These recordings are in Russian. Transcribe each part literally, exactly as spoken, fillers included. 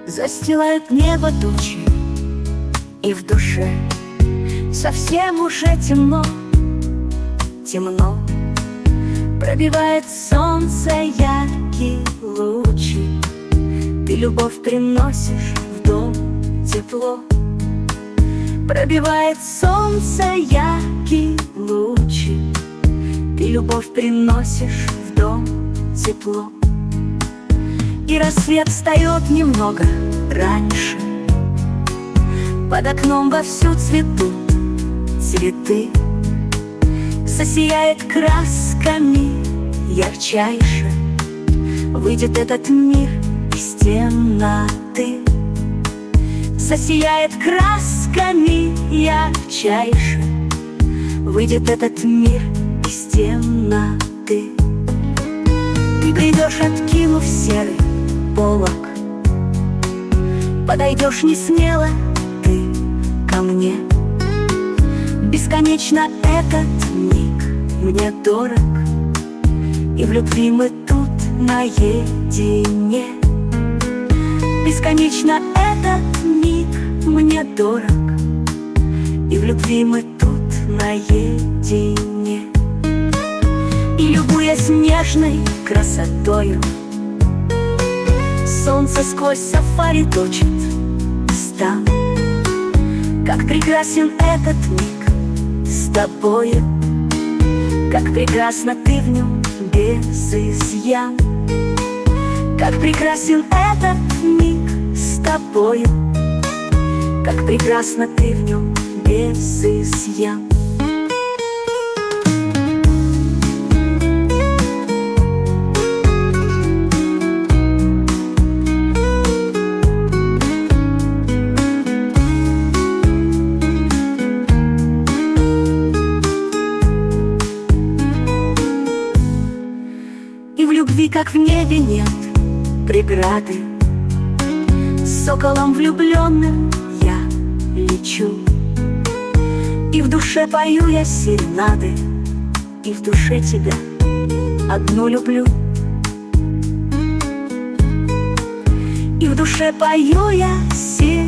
Застилают небо тучи, и в душе совсем уже темно, темно. Пробивает солнце яркие лучи, ты любовь приносишь в дом, тепло. Пробивает солнце яркие лучи, ты любовь приносишь в дом, тепло. И рассвет встает немного раньше, под окном вовсю цветут цветы. Засияет красками ярчайше, выйдет этот мир из темноты. Засияет красками ярчайше, выйдет этот мир из темноты. Ты придешь, откинув серый полог, подойдешь не смело ты ко мне. Бесконечно этот миг мне дорог, и в любви мы тут наедине. Бесконечно этот миг мне дорог, и в любви мы тут наедине. И любуясь нежной красотою, солнце сквозь сафари точит стан. Как прекрасен этот миг с тобою, как прекрасна ты в нем без изъян. Как прекрасен этот миг с тобою, как прекрасна ты в нем без изъян. И в любви, как в небе, нет преграды. С соколом влюбленным я лечу, и в душе пою я серенады, и в душе тебя одну люблю. И в душе пою я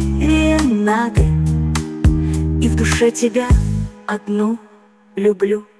серенады, и в душе тебя одну люблю.